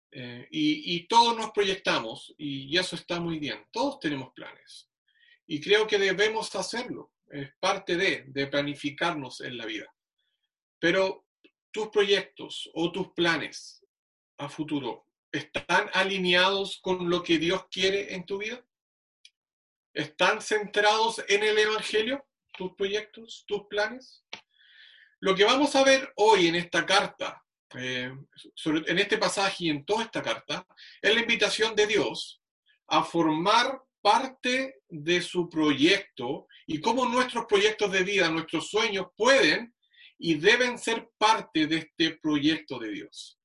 Y todos nos proyectamos y eso está muy bien. Todos tenemos planes y creo que debemos hacerlo. Es parte de planificarnos en la vida. Pero tus proyectos o tus planes a futuro están alineados con lo que Dios quiere en tu vida. ¿Están centrados en el Evangelio? ¿Tus proyectos, tus planes? Lo que vamos a ver hoy en esta carta, en este pasaje y en toda esta carta, es la invitación de Dios a formar parte de su proyecto y cómo nuestros proyectos de vida, nuestros sueños pueden y deben ser parte de este proyecto de Dios.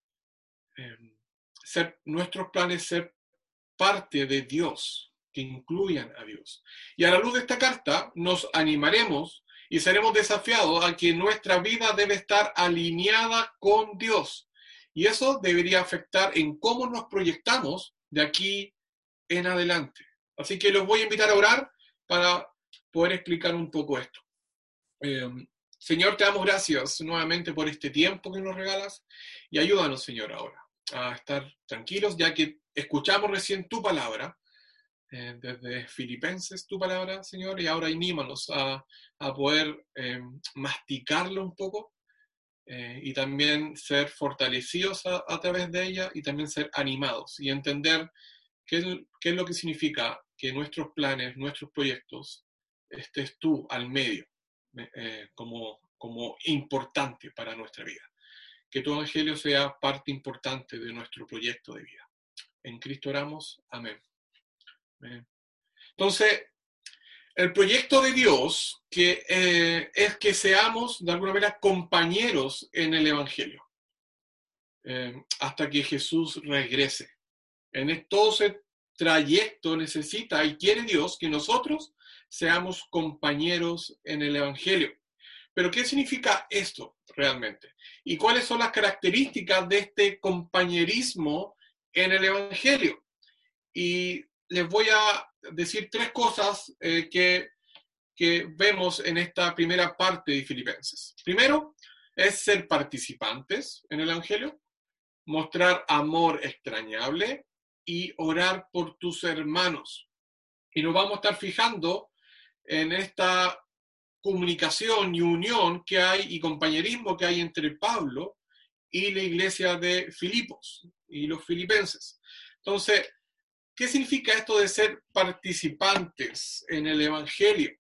Nuestros planes ser parte de Dios, que incluyan a Dios. Y a la luz de esta carta nos animaremos y seremos desafiados a que nuestra vida debe estar alineada con Dios. Y eso debería afectar en cómo nos proyectamos de aquí en adelante. Así que los voy a invitar a orar para poder explicar un poco esto. Señor, te damos gracias nuevamente por este tiempo que nos regalas y ayúdanos, Señor, ahora a estar tranquilos, ya que escuchamos recién tu palabra, desde Filipenses tu palabra, Señor, y ahora anímanos a poder masticarlo un poco y también ser fortalecidos a través de ella y también ser animados y entender qué es lo que significa que nuestros planes, nuestros proyectos, estés tú al medio como importante para nuestra vida. Que tu evangelio sea parte importante de nuestro proyecto de vida. En Cristo oramos. Amén. Amén. Entonces, el proyecto de Dios es que seamos de alguna manera compañeros en el Evangelio hasta que Jesús regrese. Todo ese trayecto necesita y quiere Dios que nosotros seamos compañeros en el Evangelio. Pero ¿qué significa esto realmente? ¿Y cuáles son las características de este compañerismo en el Evangelio? Y les voy a decir tres cosas que vemos en esta primera parte de Filipenses. Primero, es ser participantes en el Evangelio, mostrar amor extrañable y orar por tus hermanos. Y nos vamos a estar fijando en esta comunicación y unión que hay y compañerismo que hay entre Pablo y la iglesia de Filipos y los filipenses. Entonces, ¿qué significa esto de ser participantes en el Evangelio?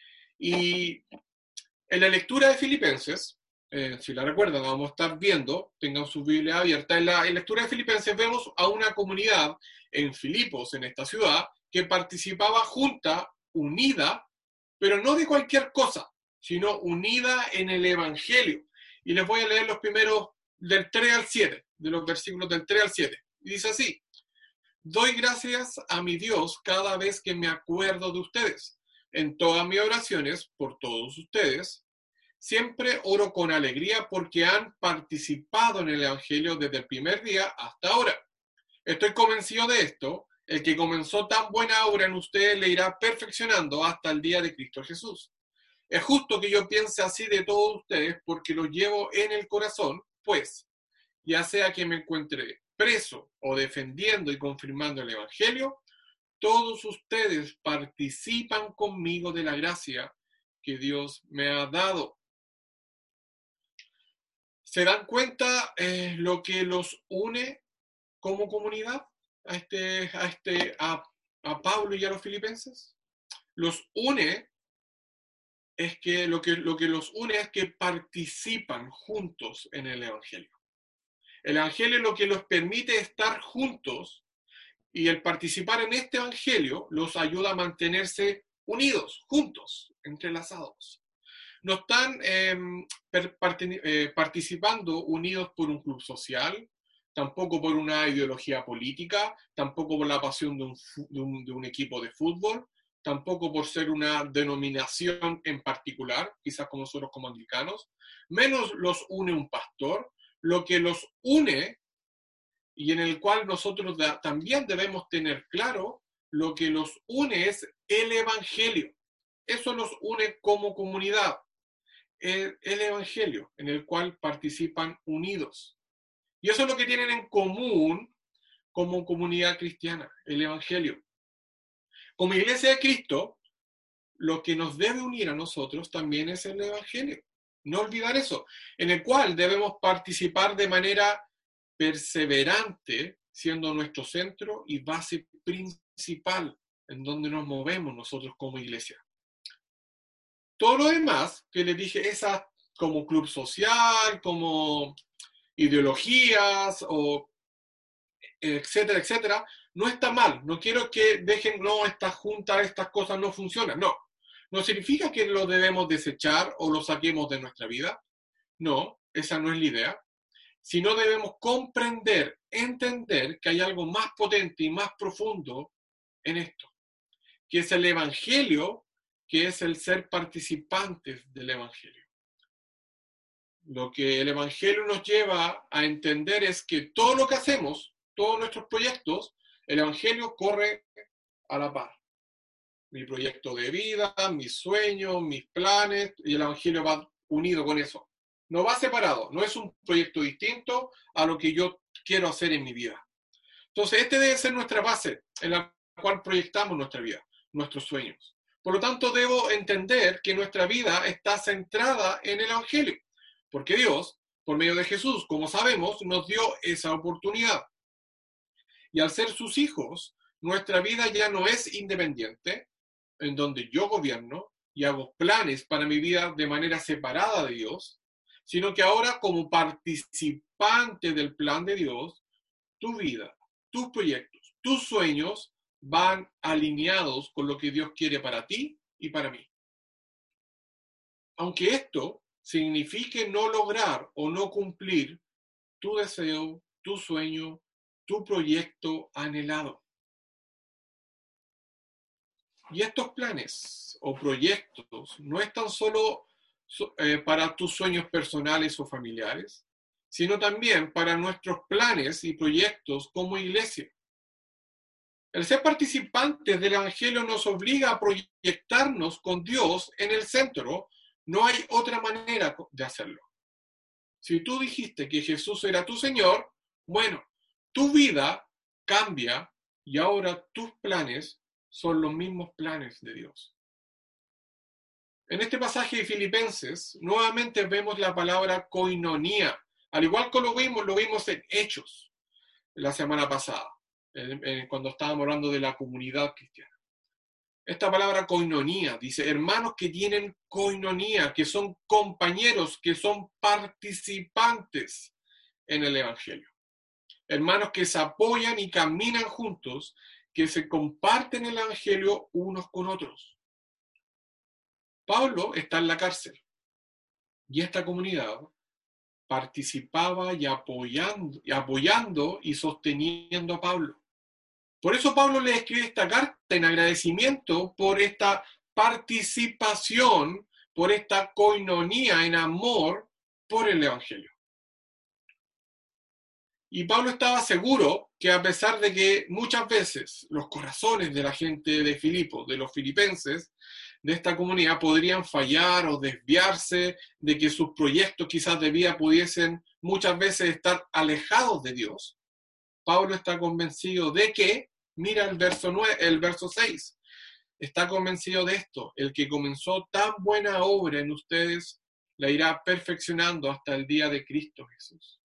Y en la lectura de Filipenses, si la recuerdan, la vamos a estar viendo, tengan su Biblia abierta, en la lectura de Filipenses vemos a una comunidad en Filipos, en esta ciudad, que participaba junta, unida, pero no de cualquier cosa, sino unida en el Evangelio. Y les voy a leer los primeros del 3 al 7, de los versículos del 3 al 7. Y dice así: doy gracias a mi Dios cada vez que me acuerdo de ustedes. En todas mis oraciones, por todos ustedes, siempre oro con alegría porque han participado en el Evangelio desde el primer día hasta ahora. Estoy convencido de esto. El que comenzó tan buena obra en ustedes le irá perfeccionando hasta el día de Cristo Jesús. Es justo que yo piense así de todos ustedes porque los llevo en el corazón, pues, ya sea que me encuentre preso o defendiendo y confirmando el Evangelio, todos ustedes participan conmigo de la gracia que Dios me ha dado. ¿Se dan cuenta lo que los une como comunidad a Pablo y a los filipenses? Los une es que lo que los une es que participan juntos en el Evangelio. El Evangelio es lo que los permite estar juntos y el participar en este Evangelio los ayuda a mantenerse unidos, juntos, entrelazados. No están participando unidos por un club social, tampoco por una ideología política, tampoco por la pasión de un equipo de fútbol, tampoco por ser una denominación en particular, quizás como nosotros como anglicanos, menos los une un pastor. Lo que los une y en el cual nosotros también debemos tener claro, lo que los une es el Evangelio. Eso los une como comunidad. El Evangelio en el cual participan unidos. Y eso es lo que tienen en común como comunidad cristiana, el Evangelio. Como iglesia de Cristo, lo que nos debe unir a nosotros también es el Evangelio. No olvidar eso, en el cual debemos participar de manera perseverante, siendo nuestro centro y base principal en donde nos movemos nosotros como iglesia. Todo lo demás que les dije, esas como club social, como ideologías, o etcétera, etcétera, no está mal. No quiero que dejen, no, estas juntas, estas cosas no funcionan. No. No significa que lo debemos desechar o lo saquemos de nuestra vida. No, esa no es la idea. Sino debemos comprender, entender que hay algo más potente y más profundo en esto, que es el Evangelio, que es el ser participantes del Evangelio. Lo que el Evangelio nos lleva a entender es que todo lo que hacemos, todos nuestros proyectos, el Evangelio corre a la par. Mi proyecto de vida, mis sueños, mis planes, y el Evangelio va unido con eso. No va separado, no es un proyecto distinto a lo que yo quiero hacer en mi vida. Entonces, este debe ser nuestra base en la cual proyectamos nuestra vida, nuestros sueños. Por lo tanto, debo entender que nuestra vida está centrada en el Evangelio, porque Dios, por medio de Jesús, como sabemos, nos dio esa oportunidad. Y al ser sus hijos, nuestra vida ya no es independiente, en donde yo gobierno y hago planes para mi vida de manera separada de Dios, sino que ahora como participante del plan de Dios, tu vida, tus proyectos, tus sueños van alineados con lo que Dios quiere para ti y para mí. Aunque esto signifique no lograr o no cumplir tu deseo, tu sueño, tu proyecto anhelado. Y estos planes o proyectos no están solo para tus sueños personales o familiares, sino también para nuestros planes y proyectos como iglesia. El ser participantes del Evangelio nos obliga a proyectarnos con Dios en el centro. No hay otra manera de hacerlo. Si tú dijiste que Jesús era tu Señor, bueno, tu vida cambia y ahora tus planes son los mismos planes de Dios. En este pasaje de Filipenses, nuevamente vemos la palabra koinonía. Al igual que lo vimos en Hechos la semana pasada, cuando estábamos hablando de la comunidad cristiana. Esta palabra koinonía dice hermanos que tienen koinonía, que son compañeros, que son participantes en el Evangelio. Hermanos que se apoyan y caminan juntos, que se comparten el Evangelio unos con otros. Pablo está en la cárcel y esta comunidad participaba y apoyando y sosteniendo a Pablo. Por eso Pablo le escribe esta carta en agradecimiento por esta participación, por esta koinonía en amor por el Evangelio. Y Pablo estaba seguro que a pesar de que muchas veces los corazones de la gente de Filipo, de los filipenses, de esta comunidad podrían fallar o desviarse, de que sus proyectos quizás de vida pudiesen muchas veces estar alejados de Dios, Pablo está convencido de que, mira el verso 6, está convencido de esto, el que comenzó tan buena obra en ustedes, la irá perfeccionando hasta el día de Cristo Jesús.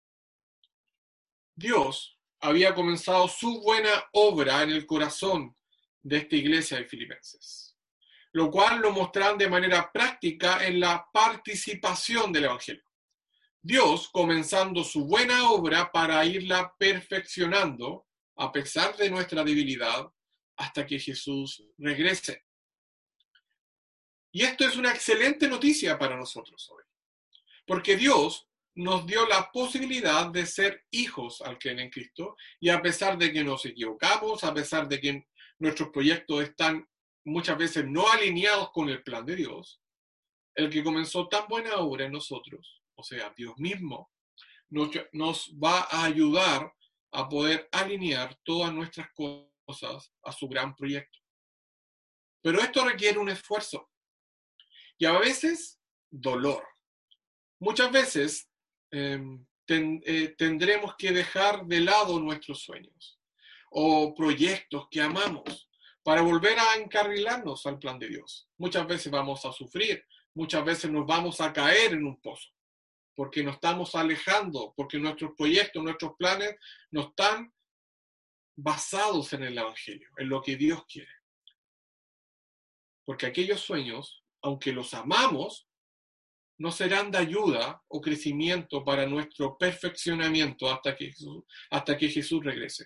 Dios había comenzado su buena obra en el corazón de esta iglesia de Filipenses, lo cual lo mostraron de manera práctica en la participación del Evangelio. Dios comenzando su buena obra para irla perfeccionando a pesar de nuestra debilidad hasta que Jesús regrese. Y esto es una excelente noticia para nosotros hoy, porque Dios nos dio la posibilidad de ser hijos al creer en Cristo, y a pesar de que nos equivocamos, a pesar de que nuestros proyectos están muchas veces no alineados con el plan de Dios, el que comenzó tan buena obra en nosotros, o sea, Dios mismo, nos va a ayudar a poder alinear todas nuestras cosas a su gran proyecto. Pero esto requiere un esfuerzo y a veces dolor. Muchas veces tendremos que dejar de lado nuestros sueños o proyectos que amamos para volver a encarrilarnos al plan de Dios. Muchas veces vamos a sufrir, muchas veces nos vamos a caer en un pozo, porque nos estamos alejando, porque nuestros proyectos, nuestros planes no están basados en el Evangelio, en lo que Dios quiere. Porque aquellos sueños, aunque los amamos, no serán de ayuda o crecimiento para nuestro perfeccionamiento hasta que Jesús regrese.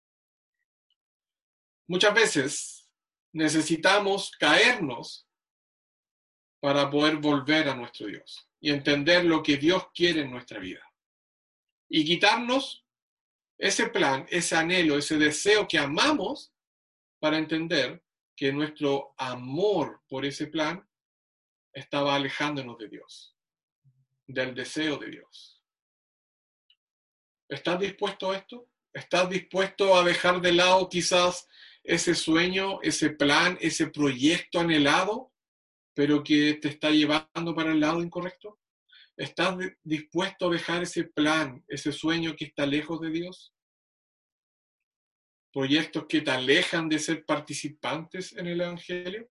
Muchas veces necesitamos caernos para poder volver a nuestro Dios y entender lo que Dios quiere en nuestra vida. Y quitarnos ese plan, ese anhelo, ese deseo que amamos para entender que nuestro amor por ese plan estaba alejándonos de Dios, del deseo de Dios. ¿Estás dispuesto a esto? ¿Estás dispuesto a dejar de lado quizás ese sueño, ese plan, ese proyecto anhelado, pero que te está llevando para el lado incorrecto? ¿Estás dispuesto a dejar ese plan, ese sueño que está lejos de Dios? ¿Proyectos que te alejan de ser participantes en el Evangelio?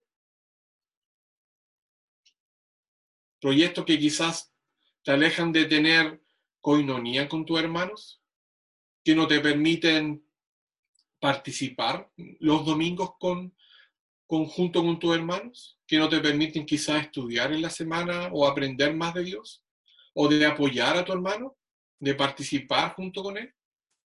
¿Proyectos que quizás te alejan de tener coinonía con tus hermanos? ¿Que no te permiten participar los domingos junto con tus hermanos? ¿Que no te permiten quizás estudiar en la semana o aprender más de Dios? ¿O de apoyar a tu hermano? ¿De participar junto con él?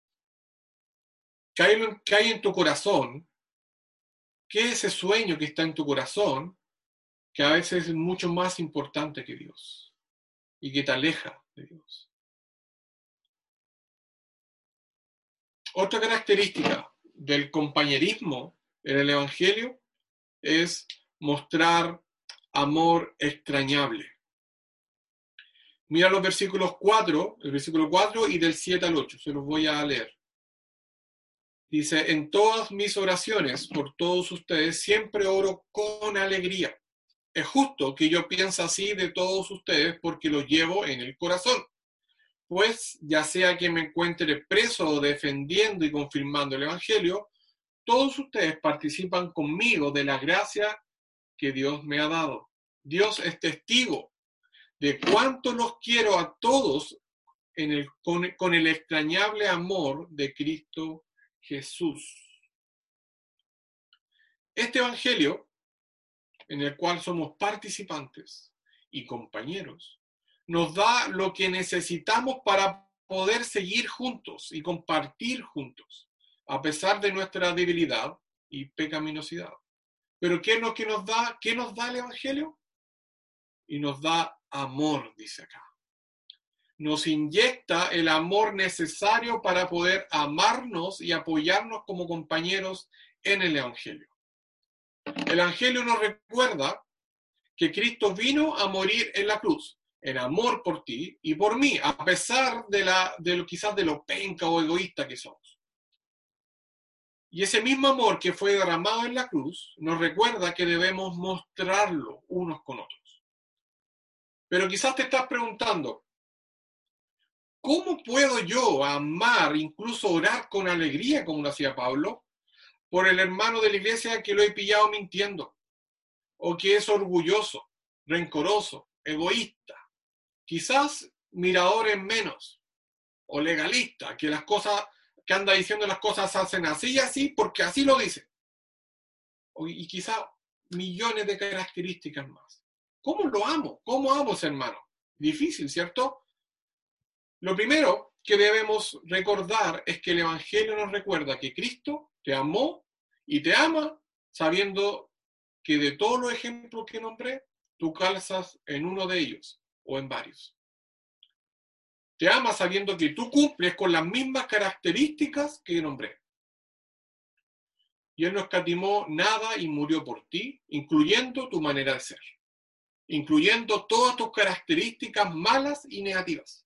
¿Qué hay en tu corazón? ¿Qué es ese sueño que está en tu corazón que a veces es mucho más importante que Dios y que te aleja de Dios? Otra característica del compañerismo en el Evangelio es mostrar amor extrañable. Mira los versículos 4, el versículo 4 y del 7 al 8, se los voy a leer. Dice, en todas mis oraciones por todos ustedes siempre oro con alegría. Es justo que yo piense así de todos ustedes porque los llevo en el corazón. Pues ya sea que me encuentre preso o defendiendo y confirmando el Evangelio, todos ustedes participan conmigo de la gracia que Dios me ha dado. Dios es testigo de cuánto los quiero a todos con el extrañable amor de Cristo Jesús. Este Evangelio, en el cual somos participantes y compañeros, nos da lo que necesitamos para poder seguir juntos y compartir juntos, a pesar de nuestra debilidad y pecaminosidad. Pero ¿qué es lo que nos da? ¿Qué nos da el Evangelio? Y nos da amor, dice acá. Nos inyecta el amor necesario para poder amarnos y apoyarnos como compañeros en el Evangelio. El Evangelio nos recuerda que Cristo vino a morir en la cruz, en amor por ti y por mí, a pesar quizás de lo penca o egoísta que somos. Y ese mismo amor que fue derramado en la cruz nos recuerda que debemos mostrarlo unos con otros. Pero quizás te estás preguntando, ¿cómo puedo yo amar, incluso orar con alegría, como lo hacía Pablo, por el hermano de la iglesia que lo he pillado mintiendo? O que es orgulloso, rencoroso, egoísta, quizás mirador en menos, o legalista, que anda diciendo las cosas se hacen así y así porque así lo dice. Y quizás millones de características más. ¿Cómo lo amo? ¿Cómo amo a ese hermano? Difícil, ¿cierto? Lo primero que debemos recordar es que el Evangelio nos recuerda que Cristo te amó y te ama sabiendo que de todos los ejemplos que nombré, tú calzas en uno de ellos o en varios. Te ama sabiendo que tú cumples con las mismas características que nombré. Y Él no escatimó nada y murió por ti, incluyendo tu manera de ser, incluyendo todas tus características malas y negativas.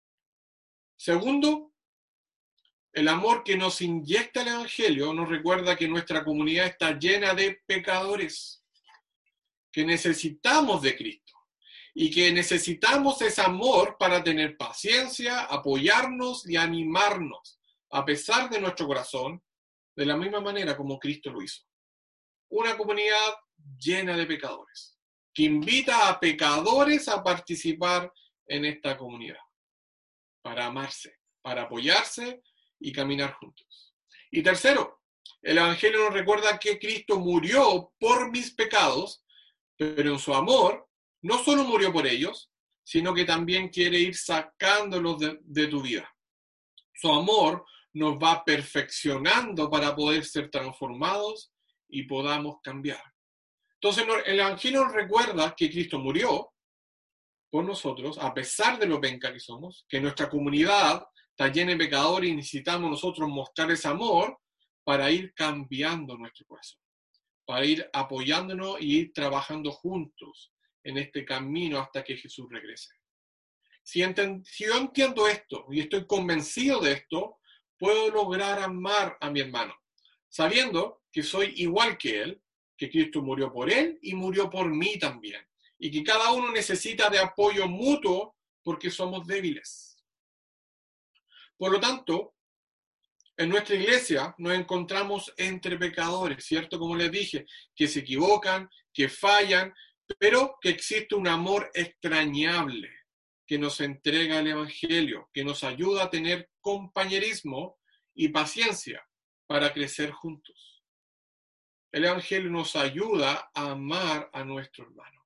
Segundo, el amor que nos inyecta el Evangelio nos recuerda que nuestra comunidad está llena de pecadores, que necesitamos de Cristo y que necesitamos ese amor para tener paciencia, apoyarnos y animarnos, a pesar de nuestro corazón, de la misma manera como Cristo lo hizo. Una comunidad llena de pecadores, que invita a pecadores a participar en esta comunidad, para amarse, para apoyarse y caminar juntos. Y tercero, el Evangelio nos recuerda que Cristo murió por mis pecados, pero en su amor no solo murió por ellos, sino que también quiere ir sacándolos de tu vida. Su amor nos va perfeccionando para poder ser transformados y podamos cambiar. Entonces el Evangelio nos recuerda que Cristo murió por nosotros, a pesar de lo penca que somos, que nuestra comunidad está llena de pecadores y necesitamos nosotros mostrar ese amor para ir cambiando nuestro corazón, para ir apoyándonos y ir trabajando juntos en este camino hasta que Jesús regrese. Si yo entiendo esto y estoy convencido de esto, puedo lograr amar a mi hermano, sabiendo que soy igual que él, que Cristo murió por él y murió por mí también, y que cada uno necesita de apoyo mutuo porque somos débiles. Por lo tanto, en nuestra iglesia nos encontramos entre pecadores, ¿cierto? Como les dije, que se equivocan, que fallan, pero que existe un amor extrañable que nos entrega el Evangelio, que nos ayuda a tener compañerismo y paciencia para crecer juntos. El Evangelio nos ayuda a amar a nuestro hermano.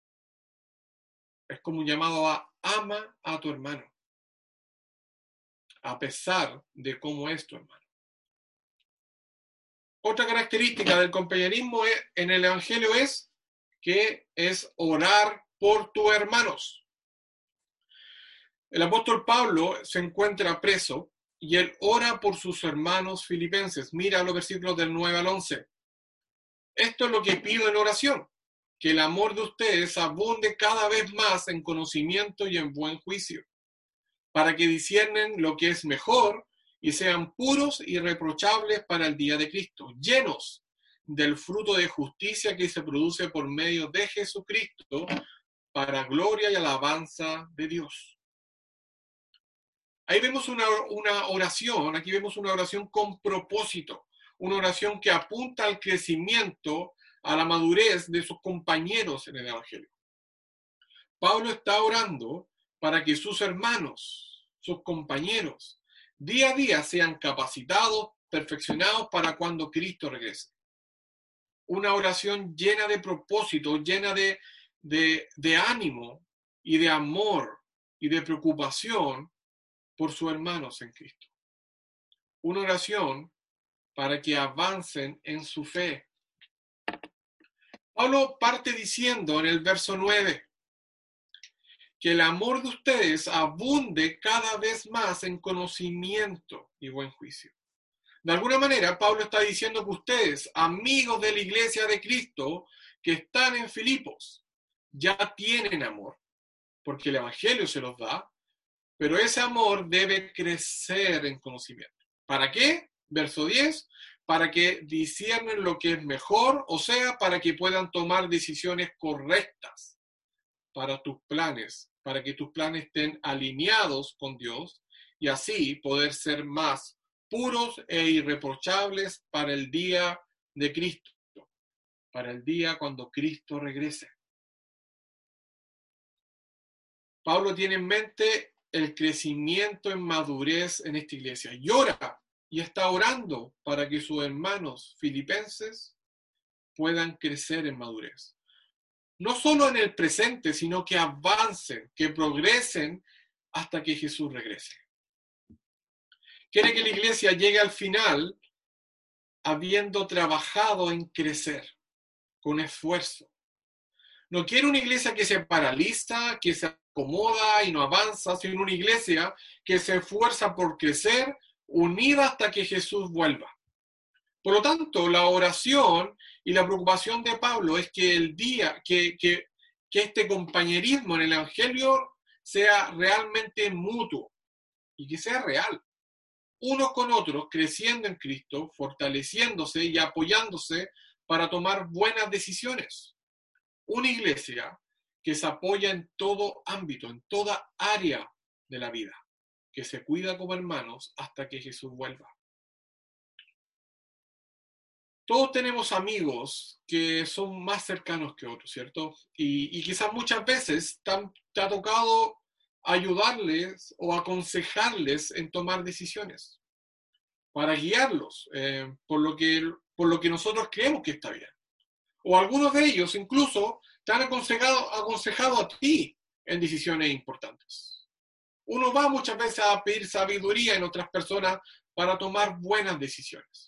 Es como un llamado a ama a tu hermano, a pesar de cómo es tu hermano. Otra característica del compañerismo en el Evangelio es que es orar por tus hermanos. El apóstol Pablo se encuentra preso y él ora por sus hermanos filipenses. Mira los versículos del 9 al 11. Esto es lo que pido en oración, que el amor de ustedes abunde cada vez más en conocimiento y en buen juicio, para que disciernen lo que es mejor y sean puros y irreprochables para el día de Cristo, llenos del fruto de justicia que se produce por medio de Jesucristo, para gloria y alabanza de Dios. Ahí vemos una oración, aquí vemos una oración con propósito, una oración que apunta al crecimiento, a la madurez de sus compañeros en el Evangelio. Pablo está orando para que sus hermanos, sus compañeros, día a día sean capacitados, perfeccionados para cuando Cristo regrese. Una oración llena de propósito, llena de ánimo y de amor y de preocupación por sus hermanos en Cristo. Una oración para que avancen en su fe. Pablo parte diciendo en el verso 9 que el amor de ustedes abunde cada vez más en conocimiento y buen juicio. De alguna manera, Pablo está diciendo que ustedes, amigos de la iglesia de Cristo, que están en Filipos, ya tienen amor, porque el Evangelio se los da, pero ese amor debe crecer en conocimiento. ¿Para qué? Verso 10, para que disciernen lo que es mejor, o sea, para que puedan tomar decisiones correctas para tus planes, para que tus planes estén alineados con Dios y así poder ser más puros e irreprochables para el día de Cristo, para el día cuando Cristo regrese. Pablo tiene en mente el crecimiento en madurez en esta iglesia y ora y está orando para que sus hermanos filipenses puedan crecer en madurez. No solo en el presente, sino que avancen, que progresen hasta que Jesús regrese. Quiere que la iglesia llegue al final habiendo trabajado en crecer, con esfuerzo. No quiere una iglesia que se paraliza, que se acomoda y no avanza, sino una iglesia que se esfuerza por crecer, unida hasta que Jesús vuelva. Por lo tanto, la oración y la preocupación de Pablo es que el día, que este compañerismo en el Evangelio sea realmente mutuo y que sea real. Unos con otros, creciendo en Cristo, fortaleciéndose y apoyándose para tomar buenas decisiones. Una iglesia que se apoya en todo ámbito, en toda área de la vida, que se cuida como hermanos hasta que Jesús vuelva. Todos tenemos amigos que son más cercanos que otros, ¿cierto? Y quizás muchas veces te ha tocado ayudarles o aconsejarles en tomar decisiones para guiarlos por lo que nosotros creemos que está bien. O algunos de ellos incluso te han aconsejado a ti en decisiones importantes. Uno va muchas veces a pedir sabiduría en otras personas para tomar buenas decisiones.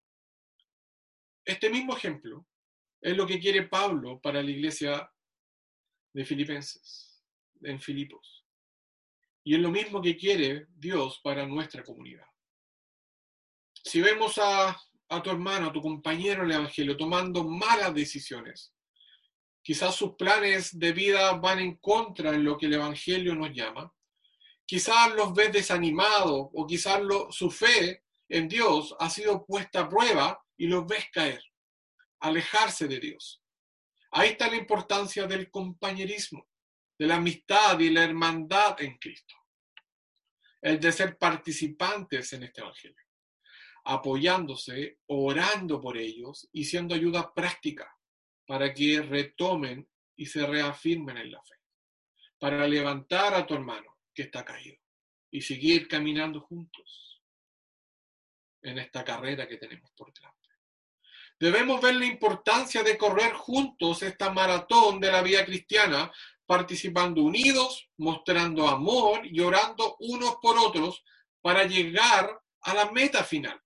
Este mismo ejemplo es lo que quiere Pablo para la iglesia de Filipenses, en Filipos. Y es lo mismo que quiere Dios para nuestra comunidad. Si vemos a tu hermano, a tu compañero en el Evangelio tomando malas decisiones, quizás sus planes de vida van en contra de lo que el Evangelio nos llama, quizás los ves desanimados o quizás su fe en Dios ha sido puesta a prueba y los ves caer, alejarse de Dios. Ahí está la importancia del compañerismo, de la amistad y la hermandad en Cristo. El de ser participantes en este Evangelio, apoyándose, orando por ellos y siendo ayuda práctica para que retomen y se reafirmen en la fe, para levantar a tu hermano que está caído y seguir caminando juntos en esta carrera que tenemos por delante. Debemos ver la importancia de correr juntos esta maratón de la vida cristiana, participando unidos, mostrando amor y orando unos por otros para llegar a la meta final,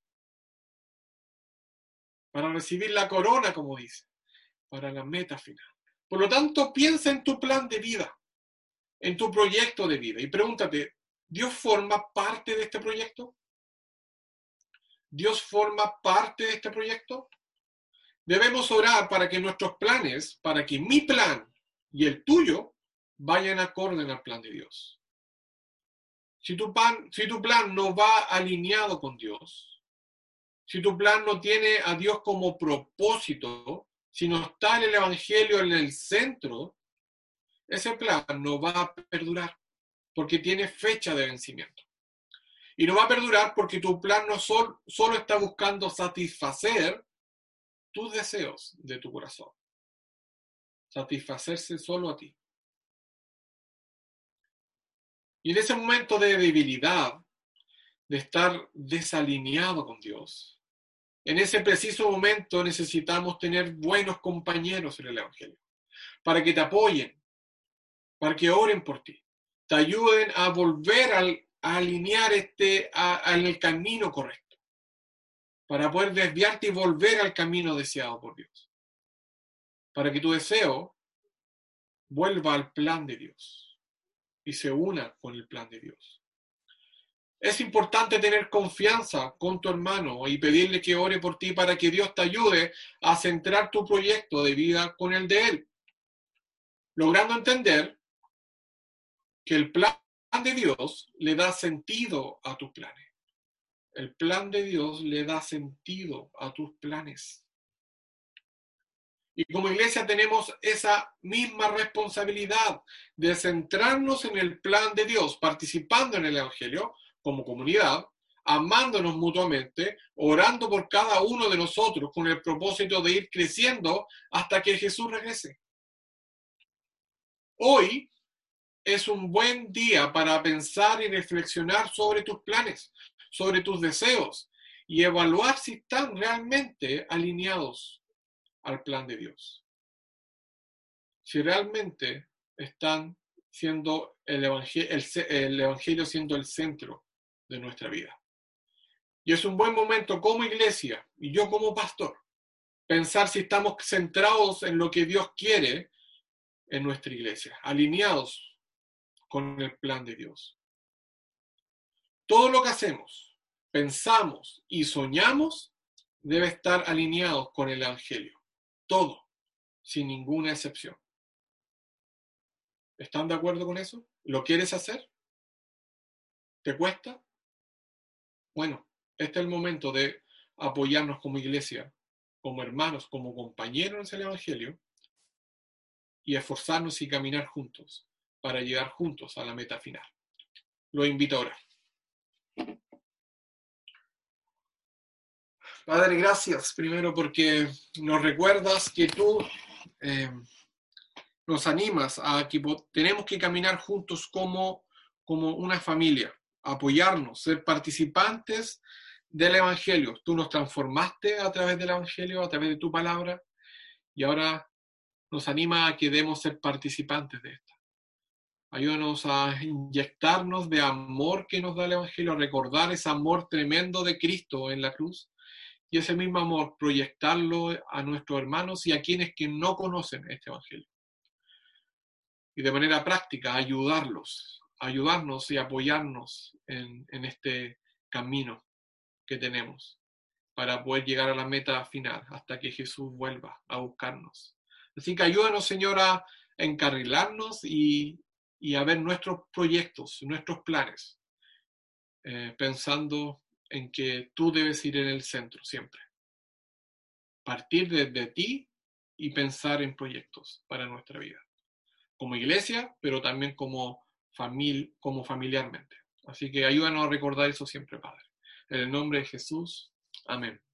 para recibir la corona, como dice, para la meta final. Por lo tanto, piensa en tu plan de vida, en tu proyecto de vida y pregúntate, ¿Dios forma parte de este proyecto? ¿Dios forma parte de este proyecto? Debemos orar para que nuestros planes, para que mi plan y el tuyo vayan acorde al plan de Dios. Si tu plan no va alineado con Dios, si tu plan no tiene a Dios como propósito, si no está en el Evangelio en el centro, ese plan no va a perdurar porque tiene fecha de vencimiento. Y no va a perdurar porque tu plan no solo está buscando satisfacer tus deseos de tu corazón, satisfacerse solo a ti. Y en ese momento de debilidad, de estar desalineado con Dios, en ese preciso momento necesitamos tener buenos compañeros en el Evangelio, para que te apoyen, para que oren por ti, te ayuden a volver a alinear en el camino correcto, para poder desviarte y volver al camino deseado por Dios, para que tu deseo vuelva al plan de Dios y se una con el plan de Dios. Es importante tener confianza con tu hermano y pedirle que ore por ti para que Dios te ayude a centrar tu proyecto de vida con el de Él, logrando entender que el plan de Dios le da sentido a tus planes. El plan de Dios le da sentido a tus planes. Y como iglesia tenemos esa misma responsabilidad de centrarnos en el plan de Dios, participando en el Evangelio como comunidad, amándonos mutuamente, orando por cada uno de nosotros con el propósito de ir creciendo hasta que Jesús regrese. Hoy es un buen día para pensar y reflexionar sobre tus planes, sobre tus deseos y evaluar si están realmente alineados al plan de Dios. Si realmente están siendo el evangelio siendo el centro de nuestra vida. Y es un buen momento como iglesia y yo como pastor pensar si estamos centrados en lo que Dios quiere en nuestra iglesia, alineados con el plan de Dios. Todo lo que hacemos, pensamos y soñamos debe estar alineado con el evangelio. Todo, sin ninguna excepción. ¿Están de acuerdo con eso? ¿Lo quieres hacer? ¿Te cuesta? Bueno, este es el momento de apoyarnos como iglesia, como hermanos, como compañeros en el Evangelio, y esforzarnos y caminar juntos para llegar juntos a la meta final. Lo invito ahora. Padre, gracias primero porque nos recuerdas que tú nos animas a que tenemos que caminar juntos como una familia, apoyarnos, ser participantes del Evangelio. Tú nos transformaste a través del Evangelio, a través de tu palabra, y ahora nos anima a que debemos ser participantes de esta. Ayúdanos a inyectarnos de amor que nos da el Evangelio, a recordar ese amor tremendo de Cristo en la cruz, y ese mismo amor proyectarlo a nuestros hermanos y a quienes que no conocen este Evangelio. Y de manera práctica ayudarnos y apoyarnos en este camino que tenemos para poder llegar a la meta final hasta que Jesús vuelva a buscarnos. Así que ayúdanos, Señor, a encarrilarnos y a ver nuestros proyectos, nuestros planes, pensando en que tú debes ir en el centro siempre. Partir desde ti y pensar en proyectos para nuestra vida. Como iglesia, pero también como familiarmente. Así que ayúdanos a recordar eso siempre, Padre. En el nombre de Jesús, amén.